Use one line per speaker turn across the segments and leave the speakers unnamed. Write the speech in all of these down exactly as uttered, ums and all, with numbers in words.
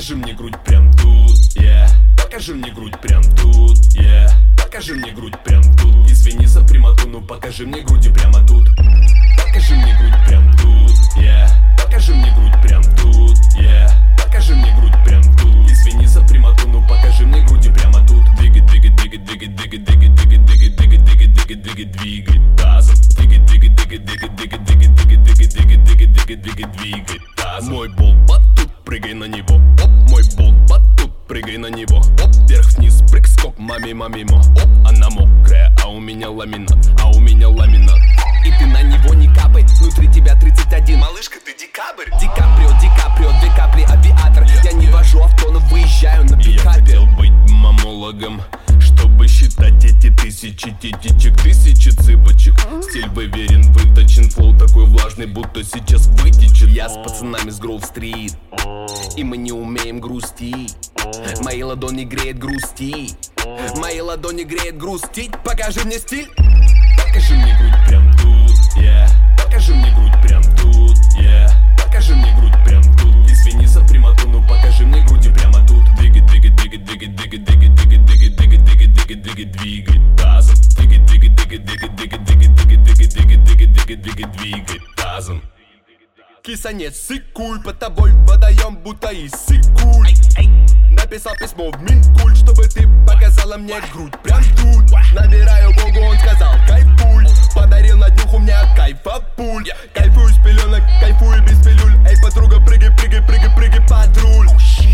покажи мне грудь прям тут, yeah. Покажи мне грудь прям тут, yeah. Покажи мне грудь прям тут. Извини за прямоту, ну покажи мне груди прямо тут. Покажи мне грудь прям тут, yeah. Покажи мне грудь прям тут, yeah. Покажи мне грудь прям тут. Извини за прямоту, ну покажи мне груди прямо тут. Двигай, двигай, двигай, двигай, двигай, двигай, двигай, двигай, двигай, двигай, двигай, двигай, двигай тазом. Двигай, двигай, двигай, двигай, двигай, двигай, двигай, двигай, двигай, двигай, двигай, двигай, двигай тазом. Мой бол батут, прыгай на него. Оп, мой бол батут, прыгай на него. Оп, вверх-вниз, прыг, скок, мами, мамимо. Оп, она мокрая, а у меня ламинат, а у меня ламинат. И ты на него не капай, внутри тебя тридцать один. Малышка, ты декабрь. Ди Каприо, Ди Каприо, две капли, авиатор. Я не вожу авто, но выезжаю на пикапе. Я хотел быть мамологом, чтобы считать эти тысячи титичек, тысячи цыпочек. Стиль выверен, выточен, флоу такой влажный, будто сейчас вытечет. Я с пацанами с Гроув-стрит, и мы не умеем грустить. Мои ладони греет грусти, мои ладони греет грустить. Покажи мне стиль. Покажи мне грудь прям тут, yeah. Покажи мне грудь прям тут, yeah. Покажи мне грудь прям тут. Извини за прямоту, ну покажи мне груди прямо тут. Двигай, двигай, двигай, двигай, двигай, двигай, двигай, двигай, двигай, двигай, двигай, двигай, двигай тазом. Двигай, двигай, двигай, двигай, двигай, двигай, двигай, двигай, двигай, двигай, двигай, двигай, двигай тазом. Киса, не сыкуй, по тобой подаем, будто и сыкуй. Написал письмо в Минкульт, чтобы ты показала мне грудь прям тут. Набираю Богу, он сказал кайфуй. Подарил на днюху мне от кайфа пуль. Кайфую с пеленок, кайфую без пилюль. Эй, подруга, прыгай, прыгай, прыгай, прыгай под руль.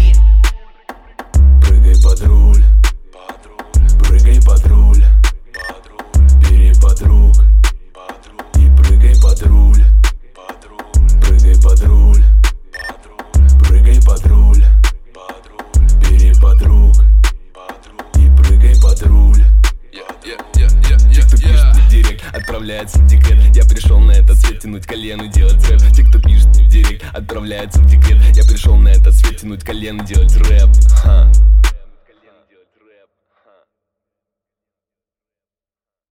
Прыгай под руль, прыгай под руль, бери под рук и прыгай под руль. Прыгай под руль, прыгай под руль, бери под рук и прыгай под руль. Те, кто пишет мне в директ, отправляется в декрет. Я пришел на этот свет тянуть колено, делать рэп. Те, кто пишет мне в директ, отправляется в декрет. Я пришел на этот свет тянуть колено, делать рэп. Ха.